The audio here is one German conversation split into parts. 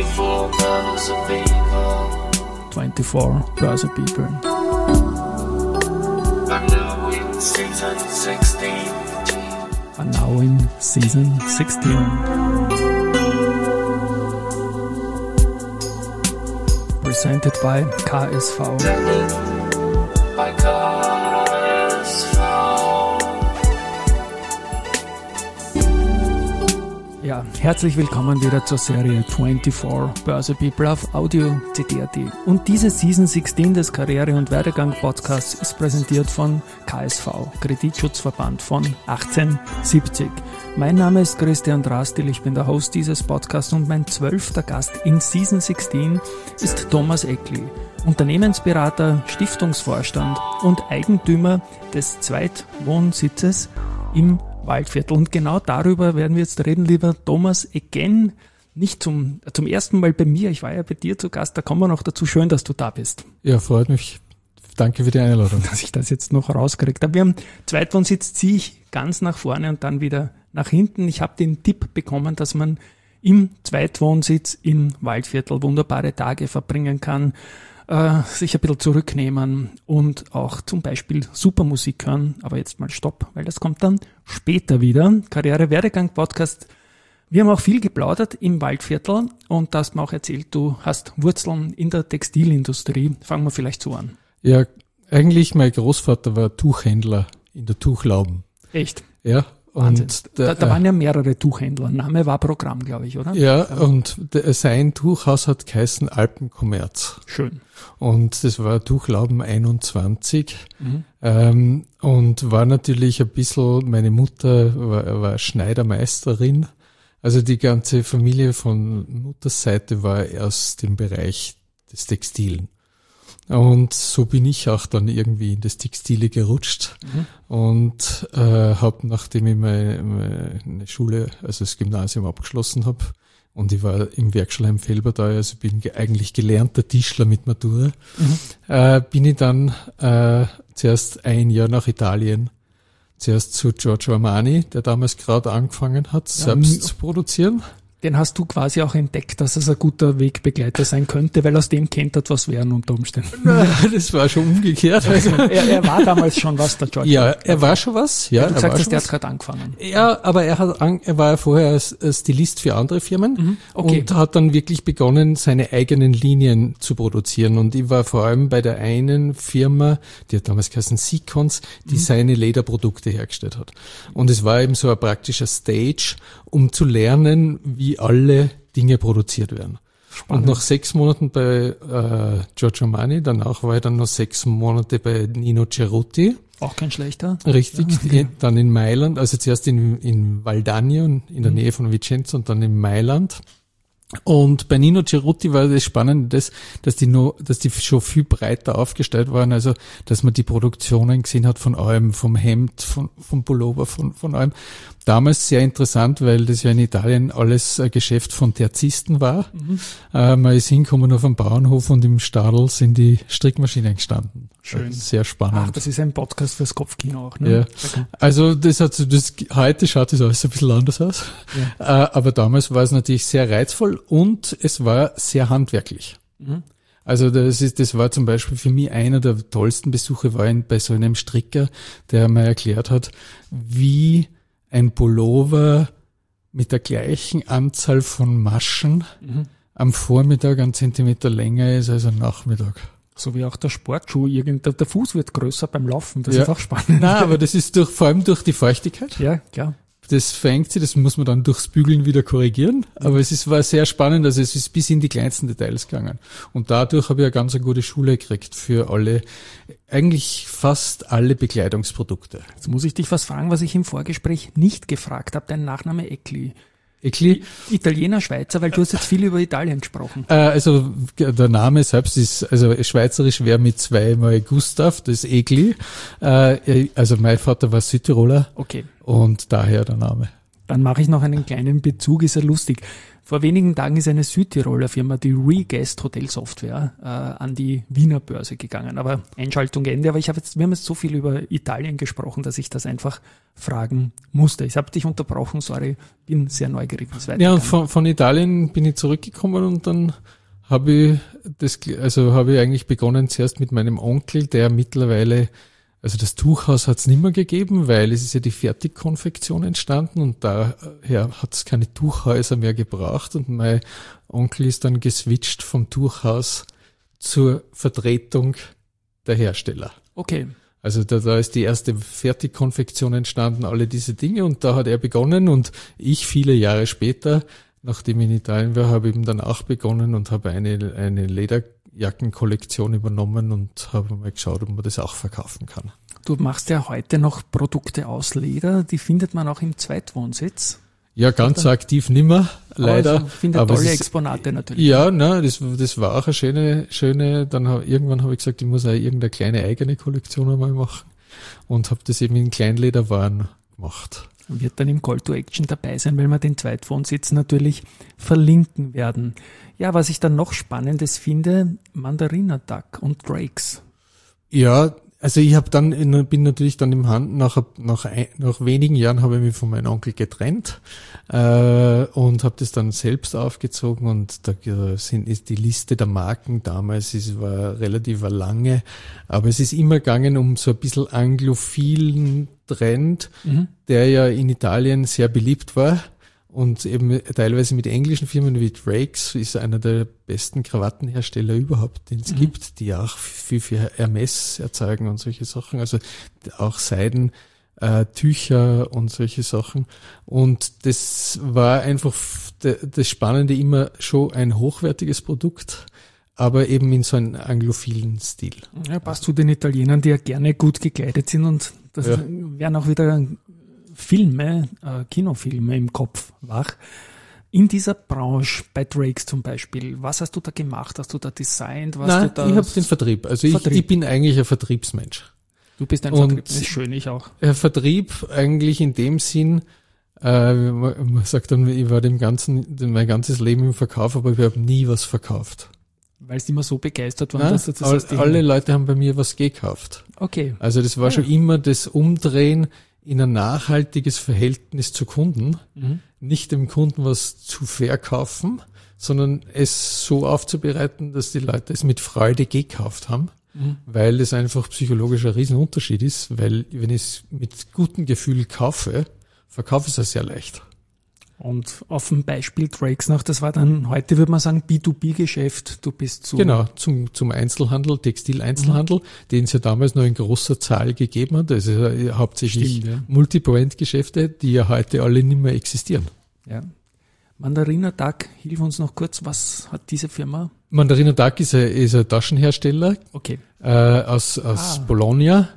24 Birds of People. 24 Birds of People. And now in season 16. And now in season 16. Presented by KSV. By KSV. Ja, herzlich willkommen wieder zur Serie 24 Birds of People auf Audio CD.at. Und diese Season 16 des Karriere- und Werdegang-Podcasts ist präsentiert von KSV, Kreditschutzverband von 1870. Mein Name ist Christian Drastil, ich bin der Host dieses Podcasts und mein 12. Gast in Season 16 ist Thomas Eckli, Unternehmensberater, Stiftungsvorstand und Eigentümer des Zweitwohnsitzes im Waldviertel. Und genau darüber werden wir jetzt reden, lieber Thomas, again, nicht zum ersten Mal bei mir. Ich war ja bei dir zu Gast, da kommen wir noch dazu. Schön, dass du da bist. Ja, freut mich. Danke für die Einladung. Dass ich das jetzt noch rausgekriegt habe. Wir haben Zweitwohnsitz, ziehe ich ganz nach vorne und dann wieder nach hinten. Ich habe den Tipp bekommen, dass man im Zweitwohnsitz im Waldviertel wunderbare Tage verbringen kann, sich ein bisschen zurücknehmen und auch zum Beispiel super Musik hören. Aber jetzt mal Stopp, weil das kommt dann später wieder. Karriere-Werdegang-Podcast. Wir haben auch viel geplaudert im Waldviertel und du hast mir auch erzählt, du hast Wurzeln in der Textilindustrie. Fangen wir vielleicht so an. Ja, eigentlich mein Großvater war Tuchhändler in der Tuchlauben. Echt? Ja. Wahnsinn. Und da waren ja mehrere Tuchhändler. Name war Programm, glaube ich, oder? Ja, und sein Tuchhaus hat geheißen Alpenkommerz. Schön. Und das war Tuchlauben 21. Und war natürlich ein bisschen, meine Mutter war Schneidermeisterin. Also die ganze Familie von Mutters Seite war aus dem Bereich des Textilen. Und so bin ich auch dann irgendwie in das Textile gerutscht und habe, nachdem ich meine Schule, also das Gymnasium abgeschlossen habe und ich war im Werkschulheim Felbertal, also bin eigentlich gelernter Tischler mit Matura, bin ich dann zuerst ein Jahr nach Italien, zuerst zu Giorgio Armani, der damals gerade angefangen hat, selbst zu produzieren. Den hast du quasi auch entdeckt, dass es ein guter Wegbegleiter sein könnte, weil aus dem könnte etwas werden unter Umständen. Das war schon umgekehrt. Also, er war damals schon was, der George. Ja, er war schon was. Ja, du gesagt hast, der hat gerade angefangen. Ja, aber er war ja vorher als Stilist für andere Firmen und hat dann wirklich begonnen, seine eigenen Linien zu produzieren. Und ich war vor allem bei der einen Firma, die hat damals geheißen Sequence, die seine Lederprodukte hergestellt hat. Und es war eben so ein praktischer Stage, um zu lernen, wie alle Dinge produziert werden. Spannend. Und nach 6 Monaten bei Giorgio Armani, danach war ich dann noch 6 Monate bei Nino Cerutti. Auch kein schlechter. Richtig, ja, okay. Dann in Mailand, also zuerst in Valdagno, in der Nähe von Vicenza und dann in Mailand. Und bei Nino Cerutti war das Spannende, dass die schon viel breiter aufgestellt waren, also dass man die Produktionen gesehen hat von allem, vom Hemd, vom Pullover, von allem. Damals sehr interessant, weil das ja in Italien alles ein Geschäft von Terzisten war. Man ist hingekommen auf dem Bauernhof und im Stadel sind die Strickmaschinen gestanden. Schön. Sehr spannend. Ach, das ist ein Podcast fürs Kopfkino auch, ne? Ja. Okay. Also heute schaut das alles ein bisschen anders aus. Ja. Aber damals war es natürlich sehr reizvoll und es war sehr handwerklich. Also das war zum Beispiel für mich einer der tollsten Besuche war bei so einem Stricker, der mir erklärt hat, wie ein Pullover mit der gleichen Anzahl von Maschen am Vormittag 1 Zentimeter länger ist als am Nachmittag. So wie auch der Sportschuh, der Fuß wird größer beim Laufen, das ist auch spannend. Nein, aber das ist vor allem durch die Feuchtigkeit. Ja, klar. Das verengt sich, das muss man dann durchs Bügeln wieder korrigieren. Aber war sehr spannend, also es ist bis in die kleinsten Details gegangen. Und dadurch habe ich eine ganz gute Schule gekriegt für eigentlich fast alle Bekleidungsprodukte. Jetzt muss ich dich was fragen, was ich im Vorgespräch nicht gefragt habe. Dein Nachname Eckli. Eckli? Italiener, Schweizer, weil du hast jetzt viel über Italien gesprochen. Also der Name selbst ist, also schweizerisch wäre mit 2-mal Gustav, das ist Eckli. Also mein Vater war Südtiroler. Okay. Und daher der Name. Dann mache ich noch einen kleinen Bezug, ist ja lustig. Vor wenigen Tagen ist eine Südtiroler Firma, die Reguest Hotelsoftware, an die Wiener Börse gegangen. Aber Einschaltung Ende. Aber wir haben jetzt so viel über Italien gesprochen, dass ich das einfach fragen musste. Ich habe dich unterbrochen, sorry, bin sehr neugierig, wie es weitergeht. Ja, von Italien bin ich zurückgekommen und dann habe ich eigentlich begonnen zuerst mit meinem Onkel, der mittlerweile, also das Tuchhaus hat es nicht mehr gegeben, weil es ist ja die Fertigkonfektion entstanden und daher hat es keine Tuchhäuser mehr gebraucht und mein Onkel ist dann geswitcht vom Tuchhaus zur Vertretung der Hersteller. Okay. Also da ist die erste Fertigkonfektion entstanden, alle diese Dinge und da hat er begonnen und ich viele Jahre später, nachdem ich in Italien war, habe eben dann auch begonnen und habe eine Lederjackenkollektion übernommen und habe mal geschaut, ob man das auch verkaufen kann. Du machst ja heute noch Produkte aus Leder, die findet man auch im Zweitwohnsitz. Ja, ganz so aktiv nimmer, leider. Also, finde tolle Exponate natürlich. Ja, das war auch eine schöne, irgendwann habe ich gesagt, ich muss auch irgendeine kleine eigene Kollektion einmal machen und habe das eben in Kleinlederwaren gemacht. Wird dann im Call to Action dabei sein, weil wir den Zweitwohnsitz natürlich verlinken werden. Ja, was ich dann noch Spannendes finde, Mandarina Duck und Drakes. Ja, also bin natürlich dann nach wenigen Jahren habe ich mich von meinem Onkel getrennt und habe das dann selbst aufgezogen und da ist die Liste der Marken damals, es war relativ lange, aber es ist immer gegangen um so ein bisschen anglophilen Trend, der ja in Italien sehr beliebt war und eben teilweise mit englischen Firmen wie Drakes ist einer der besten Krawattenhersteller überhaupt, den es gibt, die auch viel für Hermes erzeugen und solche Sachen, also auch Seiden, Tücher und solche Sachen. Und das war einfach das Spannende immer schon ein hochwertiges Produkt, aber eben in so einem anglophilen Stil. Ja, passt zu den Italienern, die ja gerne gut gekleidet sind und das werden auch wieder Kinofilme im Kopf wach. In dieser Branche, bei Drakes zum Beispiel, was hast du da gemacht? Hast du da designt? Nein, ich habe den Vertrieb. Also ich bin eigentlich ein Vertriebsmensch. Du bist ein Vertrieb, das ist schön, ich auch. Vertrieb eigentlich in dem Sinn, man sagt dann, ich war mein ganzes Leben im Verkauf, aber ich habe nie was verkauft. Weil es immer so begeistert waren, dass das alle Leute haben bei mir was gekauft. Okay. Also das war schon immer das Umdrehen in ein nachhaltiges Verhältnis zu Kunden, nicht dem Kunden was zu verkaufen, sondern es so aufzubereiten, dass die Leute es mit Freude gekauft haben, weil es einfach psychologisch ein Riesenunterschied ist, weil wenn ich es mit gutem Gefühl kaufe, verkaufe ich es sehr leicht. Und auf dem Beispiel Drakes noch, das war dann, heute würde man sagen, B2B-Geschäft, du bist so. Genau, zum Einzelhandel, Textileinzelhandel, den es ja damals noch in großer Zahl gegeben hat. Also hauptsächlich Multibrand-Geschäfte, die ja heute alle nicht mehr existieren. Ja. Mandarina Duck, hilf uns noch kurz, was hat diese Firma? Mandarina Duck ist ein Taschenhersteller aus Bologna.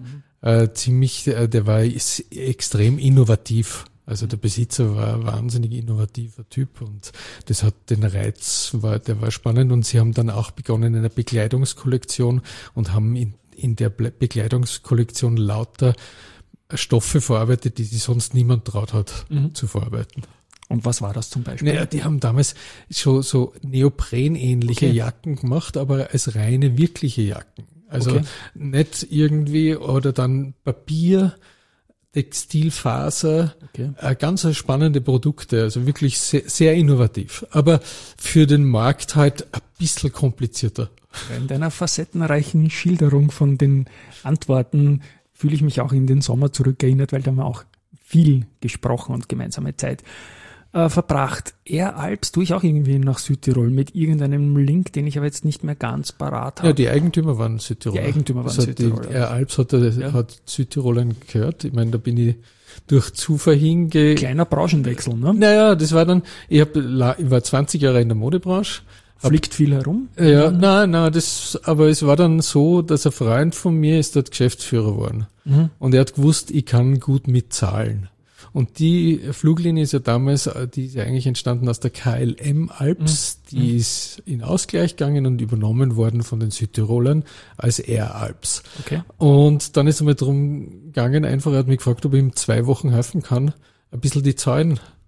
Der war extrem innovativ. Also der Besitzer war ein wahnsinnig innovativer Typ und das hat den Reiz, der war spannend und sie haben dann auch begonnen in einer Bekleidungskollektion und haben in der Bekleidungskollektion lauter Stoffe verarbeitet, die sich sonst niemand traut hat zu verarbeiten. Und was war das zum Beispiel? Naja, die haben damals schon so neoprenähnliche Jacken gemacht, aber als reine, wirkliche Jacken. Also nicht irgendwie oder dann Papier, Textilfaser, ganz spannende Produkte, also wirklich sehr, sehr innovativ, aber für den Markt halt ein bisschen komplizierter. In deiner facettenreichen Schilderung von den Antworten fühle ich mich auch in den Sommer zurückerinnert, weil da haben wir auch viel gesprochen und gemeinsame Zeit verbracht. Air Alps tue ich auch irgendwie nach Südtirol mit irgendeinem Link, den ich aber jetzt nicht mehr ganz parat habe. Ja, die Eigentümer waren Südtiroler. Südtiroler. Air Alps hat Südtirolern gehört. Ich meine, da bin ich durch Zufall Kleiner Branchenwechsel, ne? Naja, das war dann, ich war 20 Jahre in der Modebranche. Fliegt viel herum? Ja, nein, aber es war dann so, dass ein Freund von mir ist dort Geschäftsführer geworden. Und er hat gewusst, ich kann gut mitzahlen. Und die Fluglinie ist ja damals, die ist ja eigentlich entstanden aus der KLM Alps, die ist in Ausgleich gegangen und übernommen worden von den Südtirolern als Air Alps. Okay. Und dann ist er mal drum gegangen, einfach, er hat mich gefragt, ob ich ihm 2 Wochen helfen kann, ein bisschen die Zahlen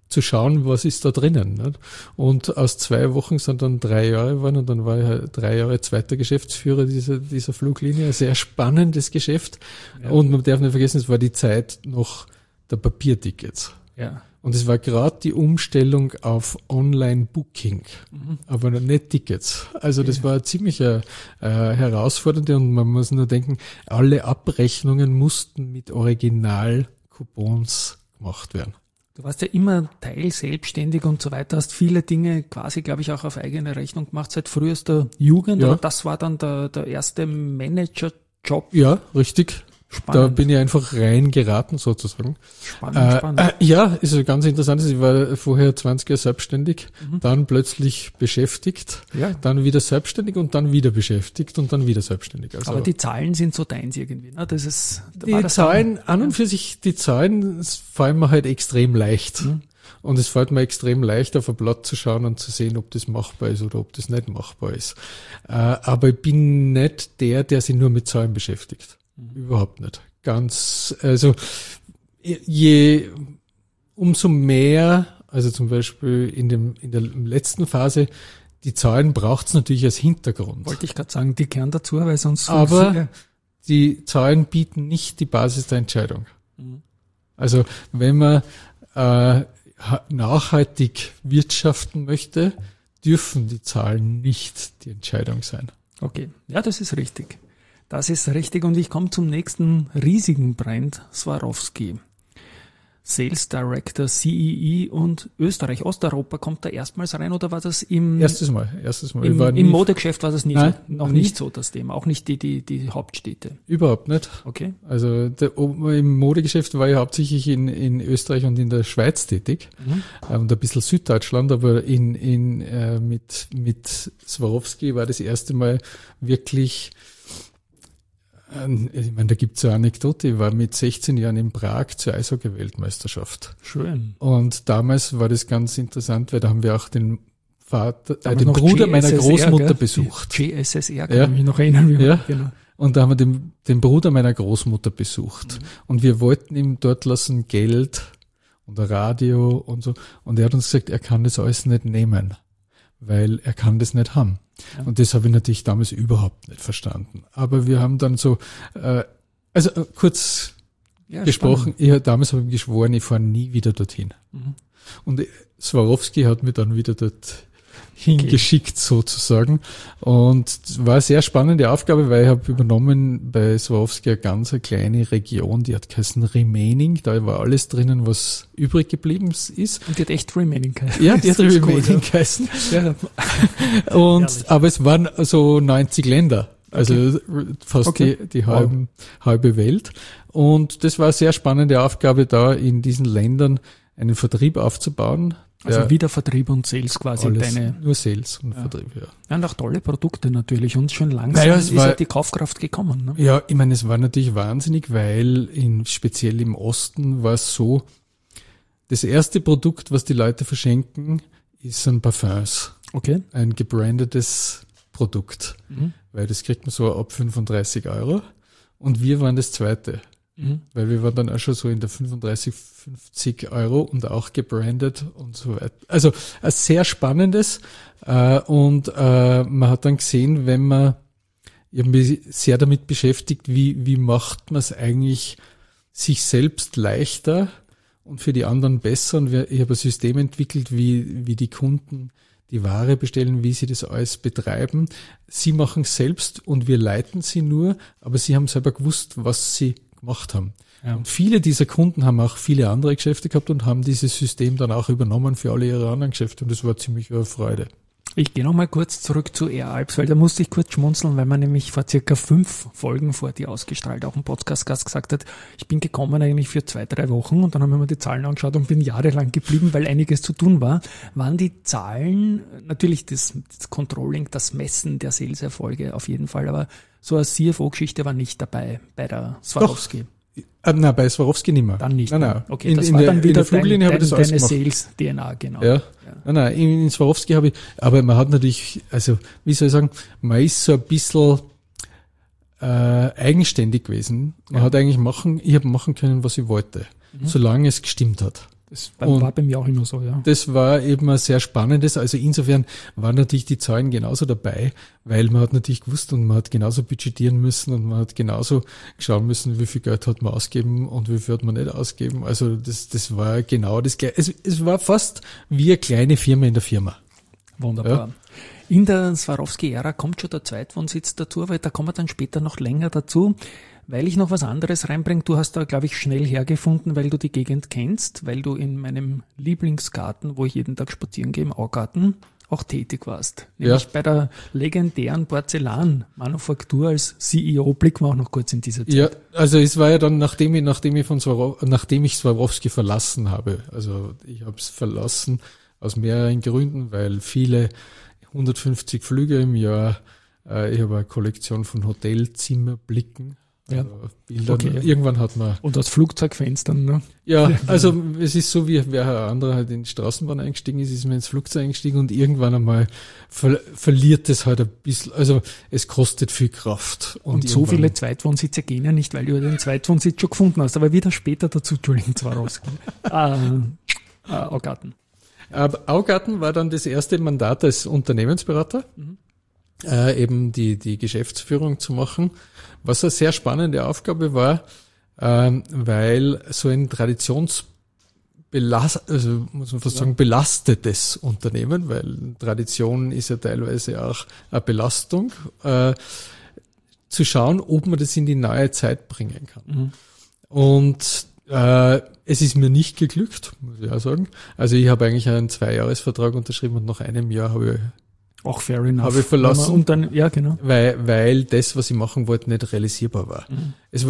zu schauen, was ist da drinnen. Nicht? Und aus 2 Wochen sind dann 3 Jahre geworden und dann war ich halt 3 Jahre zweiter Geschäftsführer dieser Fluglinie. Ein sehr spannendes Geschäft. Ja. Und man darf nicht vergessen, es war die Zeit noch der Papiertickets. Ja. Und es war gerade die Umstellung auf Online-Booking, aber noch nicht Tickets. Also das war ziemlich herausfordernd und man muss nur denken, alle Abrechnungen mussten mit Original-Coupons gemacht werden. Du warst ja immer teilselbstständig und so weiter, hast viele Dinge quasi, glaube ich, auch auf eigene Rechnung gemacht, seit frühester Jugend, aber das war dann der erste Managerjob. Ja, richtig. Spannend. Da bin ich einfach reingeraten sozusagen. Spannend. Ja, ist ganz interessant. Ich war vorher 20 Jahre selbstständig, dann plötzlich beschäftigt, dann wieder selbstständig und dann wieder beschäftigt und dann wieder selbstständig. Also aber die Zahlen sind so deins irgendwie, ne? Das ist, die Zahlen, an und für sich, die Zahlen fallen mir halt extrem leicht. Und es fällt mir extrem leicht, auf ein Blatt zu schauen und zu sehen, ob das machbar ist oder ob das nicht machbar ist. Aber ich bin nicht der sich nur mit Zahlen beschäftigt. Überhaupt nicht. Umso mehr, also zum Beispiel in der letzten Phase, die Zahlen braucht's natürlich als Hintergrund. Wollte ich gerade sagen, die kehren dazu, weil sonst aber die Zahlen bieten nicht die Basis der Entscheidung. Also wenn man nachhaltig wirtschaften möchte, dürfen die Zahlen nicht die Entscheidung sein. Okay, ja, das ist richtig. Das ist richtig und ich komme zum nächsten riesigen Brand, Swarovski. Sales Director, CEE und Österreich, Osteuropa kommt da erstmals rein oder war das Erstes Mal. Im Modegeschäft war das noch nicht so das Thema, auch nicht die Hauptstädte. Überhaupt nicht. Okay. Also im Modegeschäft war ich hauptsächlich in Österreich und in der Schweiz tätig und ein bisschen Süddeutschland, aber mit Swarovski war das erste Mal wirklich. Ich meine, da gibt's eine Anekdote. Ich war mit 16 Jahren in Prag zur Eishockey-Weltmeisterschaft. Schön. Und damals war das ganz interessant, weil da haben wir auch den Bruder meiner Großmutter besucht. GSSR, kann ich mich noch erinnern. Ja. Genau. Und da haben wir den Bruder meiner Großmutter besucht. Und wir wollten ihm dort lassen Geld und ein Radio und so. Und er hat uns gesagt, er kann das alles nicht nehmen, weil er kann das nicht haben. Ja. Und das habe ich natürlich damals überhaupt nicht verstanden. Aber wir haben dann so, kurz gesprochen, damals habe ich geschworen, ich fahre nie wieder dorthin. Und Swarovski hat mich dann wieder dort hingeschickt sozusagen. Und es war eine sehr spannende Aufgabe, weil ich habe übernommen bei Swarovski eine ganz kleine Region, die hat geheißen Remaining, da war alles drinnen, was übrig geblieben ist. Und die hat echt Remaining geheißen. Ja, die hat Remaining geheißen. Ja. Aber es waren so 90 Länder, also fast die halbe Welt. Und das war eine sehr spannende Aufgabe, da in diesen Ländern einen Vertrieb aufzubauen. Also wieder Vertrieb und Sales quasi. Alles, nur Sales und Vertrieb, ja. Ja, und auch tolle Produkte natürlich und schon langsam ist ja die Kaufkraft gekommen. Ne? Ja, ich meine, es war natürlich wahnsinnig, weil speziell im Osten war es so, das erste Produkt, was die Leute verschenken, sind Parfums. Okay. Ein gebrandetes Produkt, weil das kriegt man so ab 35 €. Und wir waren das zweite. Weil wir waren dann auch schon so in der 35, 50 € und auch gebrandet und so weiter. Also ein sehr spannendes und man hat dann gesehen, ich habe mich sehr damit beschäftigt, wie macht man es eigentlich sich selbst leichter und für die anderen besser. Und ich habe ein System entwickelt, wie die Kunden die Ware bestellen, wie sie das alles betreiben. Sie machen es selbst und wir leiten sie nur, aber sie haben selber gewusst, was sie gemacht haben. Ja. Und viele dieser Kunden haben auch viele andere Geschäfte gehabt und haben dieses System dann auch übernommen für alle ihre anderen Geschäfte und das war ziemlich eine Freude. Ich gehe nochmal kurz zurück zu Air Alps, weil da musste ich kurz schmunzeln, weil man nämlich vor circa 5 Folgen vor dir ausgestrahlt auch ein Podcast-Gast gesagt hat, ich bin gekommen eigentlich für 2-3 Wochen und dann haben wir mir die Zahlen angeschaut und bin jahrelang geblieben, weil einiges zu tun war. Waren die Zahlen, natürlich das Controlling, das Messen der Sales-Erfolge auf jeden Fall, aber so eine CFO-Geschichte war nicht dabei bei der Swarovski. Nein, bei Swarovski nicht mehr. Dann nicht. Nein. Okay, das war dann wieder deine Sales-DNA, genau. Ja. Nein, in Swarovski habe ich, aber man hat natürlich, also wie soll ich sagen, man ist so ein bisschen eigenständig gewesen. Man hat eigentlich ich habe machen können, was ich wollte, solange es gestimmt hat. Das war bei mir auch immer so, ja. Das war eben ein sehr spannendes. Also insofern waren natürlich die Zahlen genauso dabei, weil man hat natürlich gewusst und man hat genauso budgetieren müssen und man hat genauso schauen müssen, wie viel Geld hat man ausgegeben und wie viel hat man nicht ausgegeben. Also das war genau das Gleiche. Es war fast wie eine kleine Firma in der Firma. Wunderbar. Ja. In der Swarovski-Ära kommt schon der Zweitwohnsitz dazu, weil da kommen wir dann später noch länger dazu. Weil ich noch was anderes reinbringe, du hast da, glaube ich, schnell hergefunden, weil du die Gegend kennst, weil du in meinem Lieblingsgarten, wo ich jeden Tag spazieren gehe, im Augarten, auch tätig warst. Nämlich bei der legendären Porzellanmanufaktur als CEO. Blicken wir auch noch kurz in diese Zeit. Ja, also es war ja dann, nachdem ich Swarovski verlassen habe. Also ich habe es verlassen aus mehreren Gründen, weil viele 150 Flüge im Jahr, ich habe eine Kollektion von Hotelzimmerblicken. Ja. Bilder. Okay. Irgendwann hat man. Und aus Flugzeugfenstern, ne? Ja, also es ist so, wie wer ein anderer halt in die Straßenbahn eingestiegen ist mir ins Flugzeug eingestiegen und irgendwann einmal verliert es halt ein bisschen, also es kostet viel Kraft. Und so viele Zweitwohnsitze gehen ja nicht, weil du den Zweitwohnsitz schon gefunden hast, aber wieder später dazu, Entschuldigung, zwar rausgehen. Augarten. Augarten war dann das erste Mandat als Unternehmensberater. Eben die Geschäftsführung zu machen, was eine sehr spannende Aufgabe war, weil so ein also muss man fast sagen, belastetes Unternehmen, weil Tradition ist ja teilweise auch eine Belastung, zu schauen, ob man das in die neue Zeit bringen kann. Und es ist mir nicht geglückt, muss ich auch sagen. Also ich habe eigentlich einen 2-Jahres-Vertrag unterschrieben und nach einem Jahr habe ich auch fair enough. Habe ich verlassen. Und dann, ja, genau. Weil das, was ich machen wollte, nicht realisierbar war. Es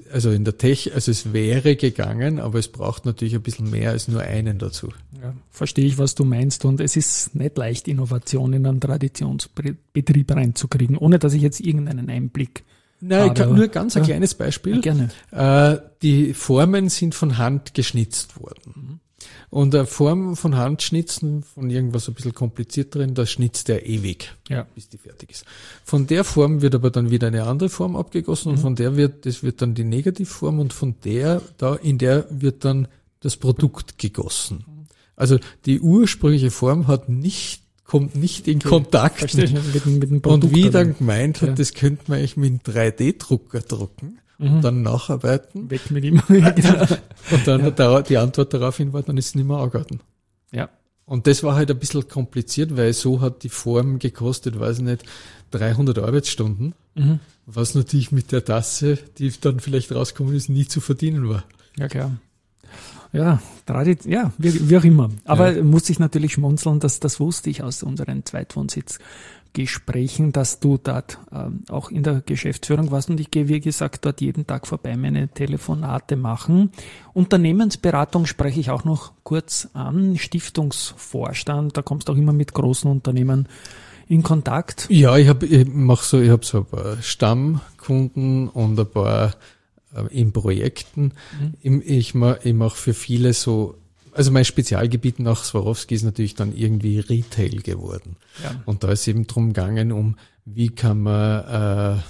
wäre gegangen, aber es braucht natürlich ein bisschen mehr als nur einen dazu. Ja, verstehe ich, was du meinst. Und es ist nicht leicht, Innovation in einen Traditionsbetrieb reinzukriegen, ohne dass ich jetzt irgendeinen Einblick Nein, ich habe nur ganz ein kleines Beispiel. Ja, gerne. Die Formen sind von Hand geschnitzt worden. Und eine Form von Handschnitzen, von irgendwas ein bisschen kompliziert drin, das schnitzt er ewig, bis die fertig ist. Von der Form wird aber dann wieder eine andere Form abgegossen und von der das wird dann die Negativform und in der wird dann das Produkt gegossen. Also die ursprüngliche Form kommt nicht in Kontakt mit dem Produkt. Und wie dann gemeint hat, das könnte man eigentlich mit einem 3D-Drucker drucken. Und dann nacharbeiten. Weg mit ihm. Und dann die Antwort daraufhin war, dann ist es nicht mehr Augarten. Ja. Und das war halt ein bisschen kompliziert, weil so hat die Form gekostet, weiß ich nicht, 300 Arbeitsstunden, was natürlich mit der Tasse, die dann vielleicht rausgekommen ist, nie zu verdienen war. Ja, klar. Ja, wie auch immer. Aber muss ich natürlich schmunzeln, das wusste ich aus unseren Zweitwohnsitzgesprächen, dass du dort auch in der Geschäftsführung warst und ich gehe, wie gesagt, dort jeden Tag vorbei meine Telefonate machen. Unternehmensberatung spreche ich auch noch kurz an, Stiftungsvorstand, da kommst du auch immer mit großen Unternehmen in Kontakt. Ja, ich habe so ein paar Stammkunden und ein paar in Projekten. Ich mache für viele so, also mein Spezialgebiet nach Swarovski ist natürlich dann irgendwie Retail geworden. Ja. Und da ist eben drum gegangen, wie kann man,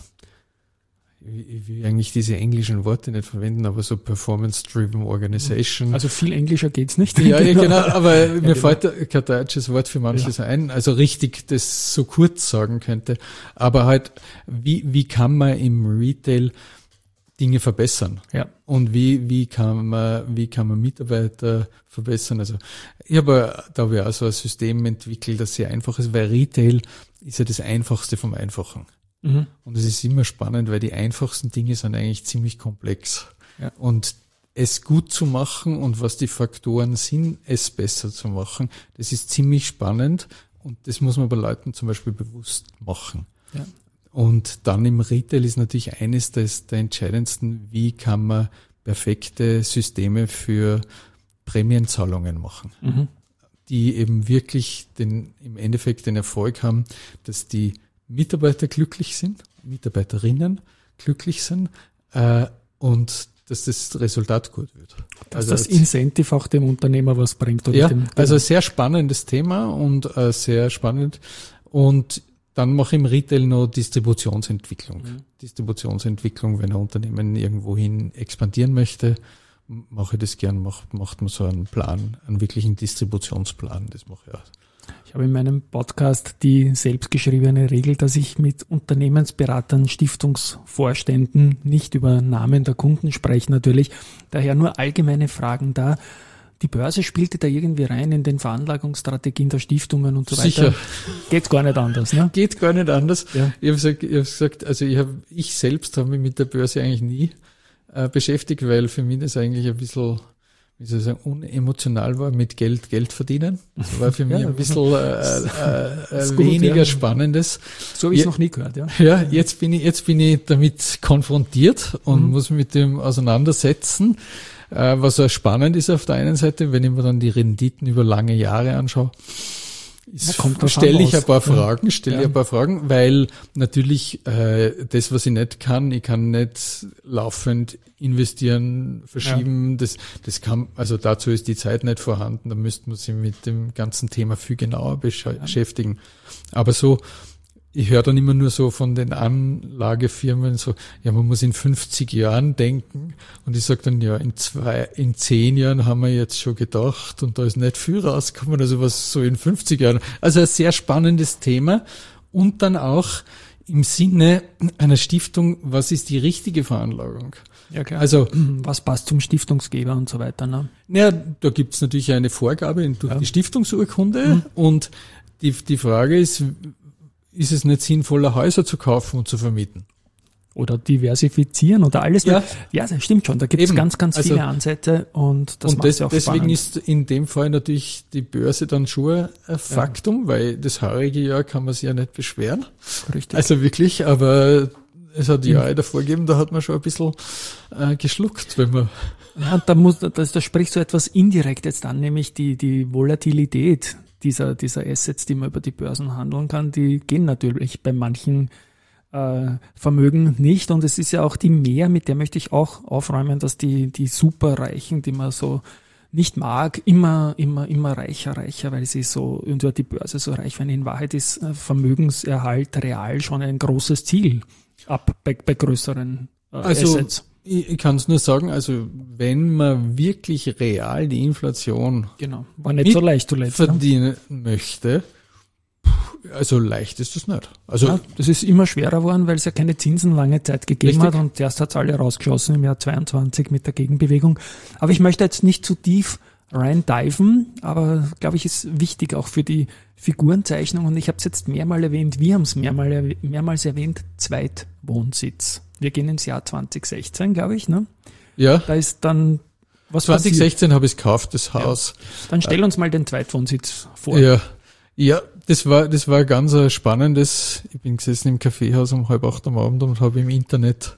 ich will eigentlich diese englischen Worte nicht verwenden, aber so Performance-Driven Organization. Also viel englischer geht's nicht. Ja, genau, aber mir fällt kein deutsches Wort für manches ein, also richtig das so kurz sagen könnte. Aber halt, wie kann man im Retail Dinge verbessern. Ja. Und wie kann man Mitarbeiter verbessern? Also da habe ich auch so ein System entwickelt, das sehr einfach ist, weil Retail ist ja das Einfachste vom Einfachen. Und es ist immer spannend, weil die einfachsten Dinge sind eigentlich ziemlich komplex. Ja. Und es gut zu machen und was die Faktoren sind, es besser zu machen, das ist ziemlich spannend und das muss man bei Leuten zum Beispiel bewusst machen. Ja. Und dann im Retail ist natürlich eines der entscheidendsten, wie kann man perfekte Systeme für Prämienzahlungen machen, die eben wirklich im Endeffekt den Erfolg haben, dass die Mitarbeiter glücklich sind, Mitarbeiterinnen glücklich sind und dass das Resultat gut wird. Dass das Incentive auch dem Unternehmer was bringt. Oder ja, also sehr spannendes Thema und sehr spannend. Und dann mache ich im Retail noch Distributionsentwicklung. Distributionsentwicklung, wenn ein Unternehmen irgendwohin expandieren möchte mache ich das gern, macht man so einen Plan, einen wirklichen Distributionsplan, das mache ich auch. Ich habe in meinem Podcast die selbstgeschriebene Regel, dass ich mit Unternehmensberatern, Stiftungsvorständen nicht über Namen der Kunden spreche natürlich, daher nur allgemeine Fragen da. Die Börse spielte da irgendwie rein in den Veranlagungsstrategien der Stiftungen und so weiter. Sicher. Geht gar nicht anders, ne? Geht gar nicht anders. Ja. Ich habe gesagt, also ich selbst habe mich mit der Börse eigentlich nie beschäftigt, weil für mich das eigentlich ein bisschen, wie soll ich sagen, unemotional war, mit Geld verdienen. Das war für mich ein bisschen weniger Spannendes. So habe ich es noch nie gehört, ja. Ja, jetzt bin ich damit konfrontiert und muss mich mit dem auseinandersetzen. Was auch spannend ist auf der einen Seite, wenn ich mir dann die Renditen über lange Jahre anschaue, stelle ich ein paar Fragen, weil natürlich das, was ich nicht kann, ich kann nicht laufend investieren, verschieben, das kann, also dazu ist die Zeit nicht vorhanden, da müsste man sich mit dem ganzen Thema viel genauer beschäftigen. Aber so, ich höre dann immer nur so von den Anlagefirmen so, ja, man muss in 50 Jahren denken. Und ich sage dann, ja, in 10 Jahren haben wir jetzt schon gedacht und da ist nicht viel rausgekommen, also was so in 50 Jahren. Also ein sehr spannendes Thema. Und dann auch im Sinne einer Stiftung, was ist die richtige Veranlagung? Ja, klar. Also, was passt zum Stiftungsgeber und so weiter, ne? Ja, da gibt's natürlich eine Vorgabe durch die Stiftungsurkunde. Und die Frage ist es nicht sinnvoller, Häuser zu kaufen und zu vermieten? Oder diversifizieren oder alles. Ja, das stimmt schon. Da gibt es ganz viele Ansätze und das macht es auch deswegen spannend. Ist in dem Fall natürlich die Börse dann schon ein Faktum, weil das heurige Jahr kann man sich ja nicht beschweren. Richtig. Also wirklich, aber es hat Jahre davor gegeben, da hat man schon ein bisschen geschluckt, wenn man... Ja, da spricht so etwas indirekt jetzt an, nämlich die Volatilität dieser Assets, die man über die Börsen handeln kann, die gehen natürlich bei manchen Vermögen nicht. Und es ist ja auch die Mehr, mit der möchte ich auch aufräumen, dass die Superreichen, die man so nicht mag, immer reicher, weil sie so über die Börse so reich werden. In Wahrheit ist Vermögenserhalt real schon ein großes Ziel bei größeren Assets. Ich kann es nur sagen, also wenn man wirklich real die Inflation war nicht so leicht zuletzt verdienen möchte, also leicht ist das nicht. Also das ist immer schwerer geworden, weil es ja keine Zinsen lange Zeit gegeben hat und erst hat es alle rausgeschossen im Jahr 22 mit der Gegenbewegung. Aber ich möchte jetzt nicht zu tief reindiven, aber glaube ich ist wichtig auch für die Figurenzeichnung und ich habe es jetzt mehrmals erwähnt, wir haben es mehrmals erwähnt, Zweitwohnsitz. Wir gehen ins Jahr 2016, glaube ich, ne? Ja. Da ist dann was 2016 habe ich es gekauft, das Haus. Ja. Dann stell uns mal den Zweitwohnsitz vor. Ja, das war ganz ein spannendes. Ich bin gesessen im Kaffeehaus um 7:30 am Abend und habe im Internet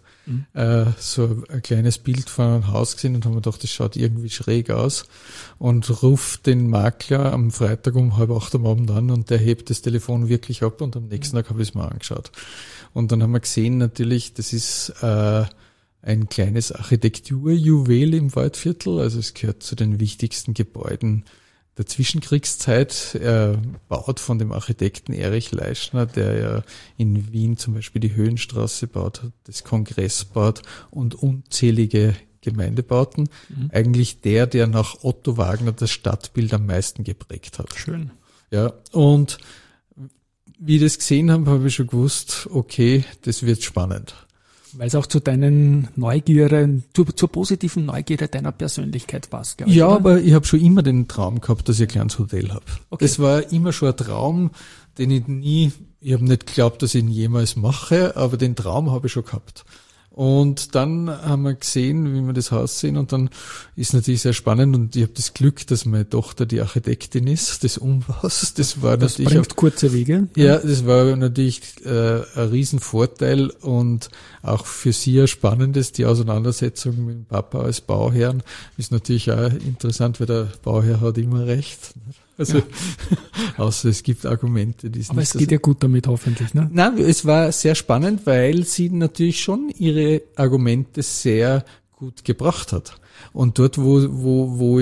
so ein kleines Bild von einem Haus gesehen und habe mir gedacht, das schaut irgendwie schräg aus und ruft den Makler am Freitag um 7:30 am Abend an und der hebt das Telefon wirklich ab und am nächsten Tag habe ich es mir angeschaut. Und dann haben wir gesehen natürlich, das ist ein kleines Architekturjuwel im Waldviertel, also es gehört zu den wichtigsten Gebäuden der Zwischenkriegszeit, baut von dem Architekten Erich Leischner, der ja in Wien zum Beispiel die Höhenstraße baut hat, das Kongress baut und unzählige Gemeindebauten. Eigentlich der nach Otto Wagner das Stadtbild am meisten geprägt hat. Schön. Ja, und wie ich das gesehen habe ich schon gewusst, okay, das wird spannend. Weil es auch zu deinen Neugierde, zur positiven Neugierde deiner Persönlichkeit passt, glaube ich. Ja, oder? aber ich habe schon immer den Traum gehabt, dass ich ein kleines Hotel habe. Okay. Das war immer schon ein Traum, den ich habe nicht geglaubt, dass ich ihn jemals mache, aber den Traum habe ich schon gehabt. Und dann haben wir gesehen, wie wir das Haus sehen und dann ist natürlich sehr spannend und ich habe das Glück, dass meine Tochter die Architektin ist, des Umbaus. Das bringt kurze Wege. Ja, das war natürlich ein Riesenvorteil und auch für sie ein spannendes, die Auseinandersetzung mit dem Papa als Bauherrn ist natürlich auch interessant, weil der Bauherr hat immer recht. Also, außer es gibt Argumente, die es aber nicht. es geht ja gut damit hoffentlich, ne? Nein, es war sehr spannend, weil sie natürlich schon ihre Argumente sehr gut gebracht hat. Und dort, wo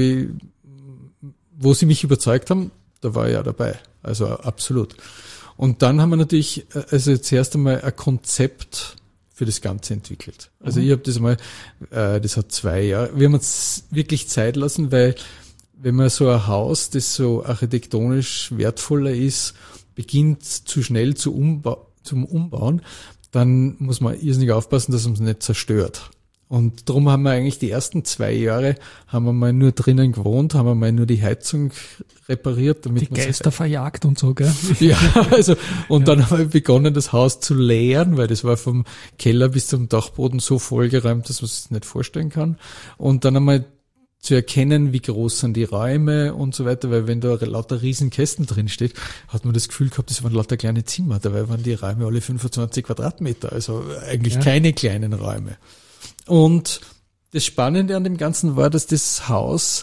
sie mich überzeugt haben, da war ich ja dabei. Also absolut. Und dann haben wir natürlich, also zuerst einmal ein Konzept für das Ganze entwickelt. Also ich habe das mal, das hat 2 Jahre, wir haben uns wirklich Zeit lassen, weil wenn man so ein Haus, das so architektonisch wertvoller ist, beginnt zu schnell zum Umbauen, dann muss man irrsinnig aufpassen, dass man es nicht zerstört. Und darum haben wir eigentlich die ersten 2 Jahre, haben wir mal nur drinnen gewohnt, haben wir mal nur die Heizung repariert. Damit die Geister verjagt und so, gell? Ja, also, und dann haben wir begonnen, das Haus zu leeren, weil das war vom Keller bis zum Dachboden so vollgeräumt, dass man es nicht vorstellen kann. Und dann einmal zu erkennen, wie groß sind die Räume und so weiter, weil wenn da lauter Riesenkästen drin steht, hat man das Gefühl gehabt, das waren lauter kleine Zimmer. Dabei waren die Räume alle 25 Quadratmeter, also eigentlich keine kleinen Räume. Und das Spannende an dem Ganzen war, dass das Haus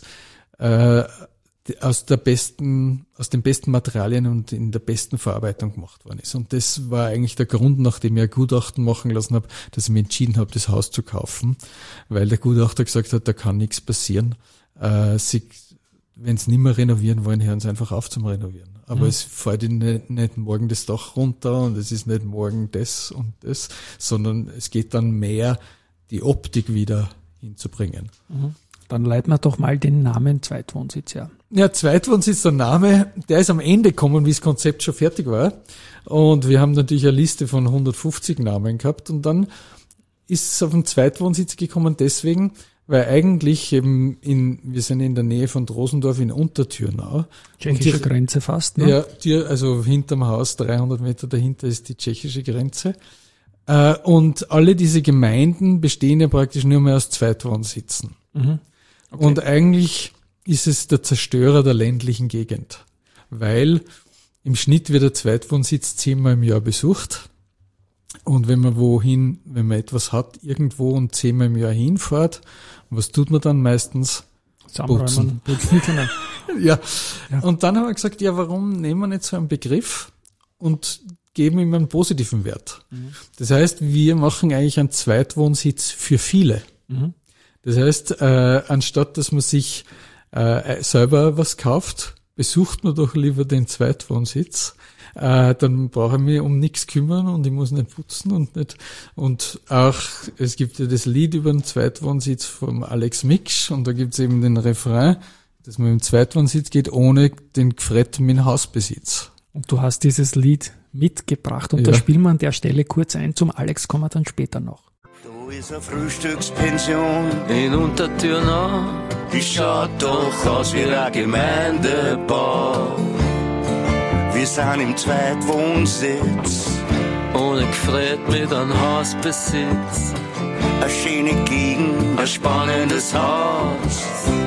aus den besten Materialien und in der besten Verarbeitung gemacht worden ist. Und das war eigentlich der Grund, nachdem ich ein Gutachten machen lassen habe, dass ich mich entschieden habe, das Haus zu kaufen, weil der Gutachter gesagt hat, da kann nichts passieren. Wenn sie nicht mehr renovieren wollen, hören sie einfach auf zum Renovieren. Aber es fällt ihnen nicht morgen das Dach runter und es ist nicht morgen das und das, sondern es geht dann mehr, die Optik wieder hinzubringen. Dann leiten wir doch mal den Namen Zweitwohnsitz her. Ja, Zweitwohnsitz, der Name, der ist am Ende gekommen, wie das Konzept schon fertig war. Und wir haben natürlich eine Liste von 150 Namen gehabt. Und dann ist es auf den Zweitwohnsitz gekommen deswegen, weil eigentlich eben wir sind in der Nähe von Drosendorf in Untertürnau. Tschechische Grenze fast, ne? Ja, also hinterm Haus, 300 Meter dahinter ist die tschechische Grenze. Und alle diese Gemeinden bestehen ja praktisch nur mehr aus Zweitwohnsitzen. Okay. Und eigentlich ist es der Zerstörer der ländlichen Gegend, weil im Schnitt wird der Zweitwohnsitz 10-mal im Jahr besucht. Und wenn man etwas hat irgendwo und 10-mal im Jahr hinfährt, was tut man dann meistens? Putzen. Ja. Und dann haben wir gesagt, ja, warum nehmen wir nicht so einen Begriff und geben ihm einen positiven Wert. Das heißt, wir machen eigentlich einen Zweitwohnsitz für viele. Das heißt, anstatt dass man sich selber was kauft, besucht man doch lieber den Zweitwohnsitz. Dann brauche ich mich um nichts kümmern und ich muss nicht putzen und auch, es gibt ja das Lied über den Zweitwohnsitz vom Alex Miksch und da gibt's eben den Refrain, dass man im Zweitwohnsitz geht ohne den Gefrett mit dem Hausbesitz. Und du hast dieses Lied mitgebracht und da spielen wir an der Stelle kurz ein. Zum Alex kommen wir dann später noch. Da ist eine Frühstückspension In Untertürnau, die schaut doch aus wie ein Gemeindebau. Wir sind im Zweitwohnsitz, ohne Gefred mit einem Hausbesitz. eine schöne Gegend, ein spannendes Haus.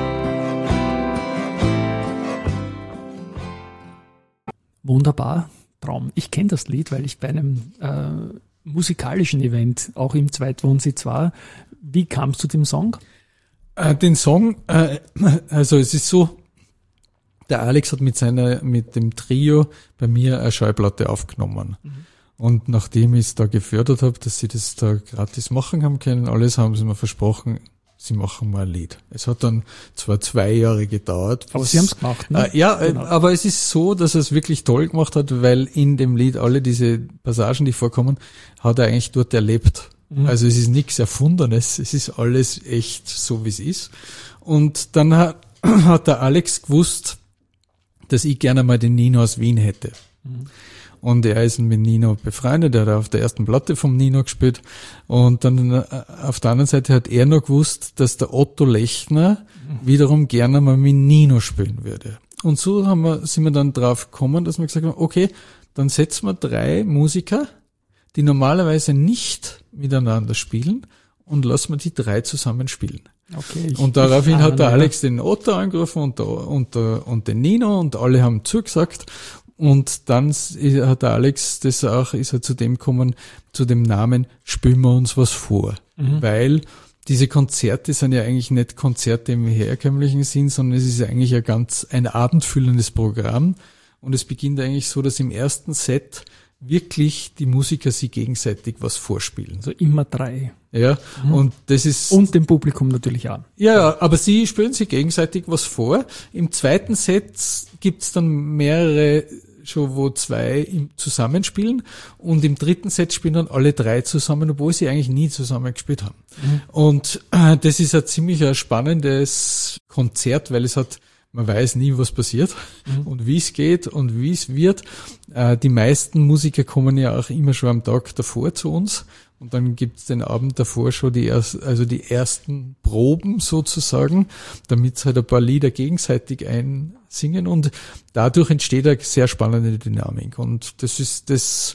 Wunderbar, Traum. Ich kenne das Lied, weil ich bei einem musikalischen Event auch im Zweitwohnsitz war. Wie kamst du dem Song? Den Song, also es ist so, der Alex hat mit dem Trio bei mir eine Schallplatte aufgenommen. Und nachdem ich es da gefördert habe, dass sie das da gratis machen haben können, haben sie mir versprochen, sie machen mal ein Lied. Es hat dann zwar 2 Jahre gedauert. Aber sie haben es gemacht, ne? Genau. Aber es ist so, dass er es wirklich toll gemacht hat, weil in dem Lied alle diese Passagen, die vorkommen, hat er eigentlich dort erlebt. Also es ist nichts Erfundenes, es ist alles echt so, wie es ist. Und dann hat der Alex gewusst, dass ich gerne mal den Nino aus Wien hätte. Und er ist mit Nino befreundet, er hat auf der ersten Platte vom Nino gespielt. Und dann auf der anderen Seite hat er noch gewusst, dass der Otto Lechner wiederum gerne mal mit Nino spielen würde. Und so sind wir dann drauf gekommen, dass wir gesagt haben, okay, dann setzen wir 3 Musiker, die normalerweise nicht miteinander spielen, und lassen wir die 3 zusammen spielen. Okay, und daraufhin hat der Alex den Otto angerufen und den Nino und alle haben zugesagt. Und dann hat der Alex ist er zu dem gekommen, zu dem Namen, spielen wir uns was vor. Weil diese Konzerte sind ja eigentlich nicht Konzerte im herkömmlichen Sinn, sondern es ist eigentlich ein abendfüllendes Programm. Und es beginnt eigentlich so, dass im ersten Set wirklich die Musiker sich gegenseitig was vorspielen. Also immer 3. Ja, und das ist... Und dem Publikum natürlich auch. Ja, aber sie spielen sich gegenseitig was vor. Im zweiten Set gibt's dann mehrere schon, wo 2 zusammenspielen und im 3. Set spielen dann alle 3 zusammen, obwohl sie eigentlich nie zusammen gespielt haben. Und das ist ein ziemlich spannendes Konzert, weil man weiß nie, was passiert und wie es geht und wie es wird. Die meisten Musiker kommen ja auch immer schon am Tag davor zu uns und dann gibt's den Abend davor schon die ersten Proben sozusagen, damit halt ein paar Lieder gegenseitig einsingen und dadurch entsteht eine sehr spannende Dynamik. Und das ist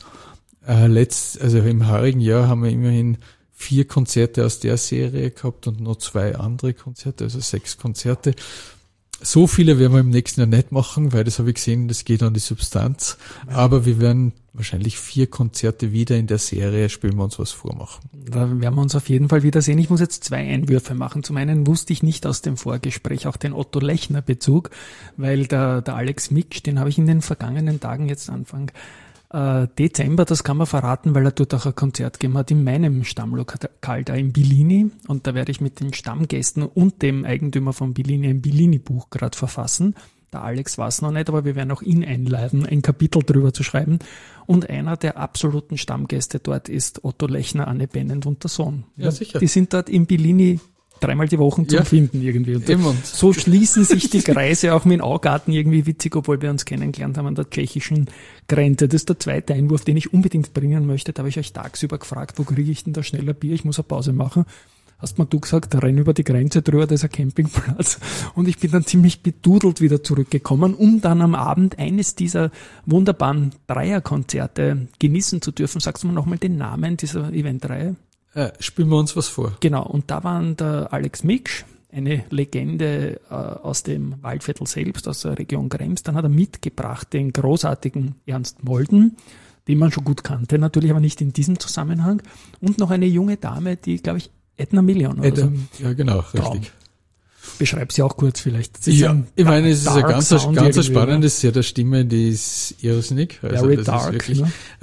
also im heurigen Jahr haben wir immerhin 4 Konzerte aus der Serie gehabt und noch 2 andere Konzerte, also 6 Konzerte. So viele werden wir im nächsten Jahr nicht machen, weil das habe ich gesehen, das geht an die Substanz. Ja. Aber wir werden wahrscheinlich 4 Konzerte wieder in der Serie, spielen wir uns was vormachen. Da werden wir uns auf jeden Fall wiedersehen. Ich muss jetzt 2 Einwürfe machen. Zum einen wusste ich nicht aus dem Vorgespräch auch den Otto Lechner Bezug, weil der Alex Miksch, den habe ich in den vergangenen Tagen jetzt Anfang Dezember, das kann man verraten, weil er dort auch ein Konzert gegeben hat in meinem Stammlokal da in Bellini und da werde ich mit den Stammgästen und dem Eigentümer von Bellini ein Bellini-Buch gerade verfassen. Der Alex weiß noch nicht, aber wir werden auch ihn einladen, ein Kapitel drüber zu schreiben. Und einer der absoluten Stammgäste dort ist Otto Lechner, Anne Bennent und der Sohn. Ja, sicher. Die sind dort in Bellini 3-mal die Woche zum Finden irgendwie. Und so schließen sich die Kreise auch mit dem Augarten irgendwie witzig, obwohl wir uns kennengelernt haben an der tschechischen Grenze. Das ist der zweite Einwurf, den ich unbedingt bringen möchte. Da habe ich euch tagsüber gefragt, wo kriege ich denn da schneller Bier? Ich muss eine Pause machen. Hast mir du gesagt, renn über die Grenze drüber, das ist ein Campingplatz. Und ich bin dann ziemlich bedudelt wieder zurückgekommen, um dann am Abend eines dieser wunderbaren Dreierkonzerte genießen zu dürfen. Sagst du mir nochmal den Namen dieser Eventreihe? Spielen wir uns was vor. Genau, und da waren der Alex Miksch, eine Legende aus dem Waldviertel selbst, aus der Region Krems. Dann hat er mitgebracht den großartigen Ernst Molden, den man schon gut kannte, natürlich aber nicht in diesem Zusammenhang. Und noch eine junge Dame, die, glaube ich, Edna Million oder so. Ja, genau, richtig. Traum. Beschreib sie auch kurz vielleicht. Ja, ich meine, es ist ein ganz spannendes, sehr der Stimme, die ist irrsinnig. Also very das dark, ist wirklich,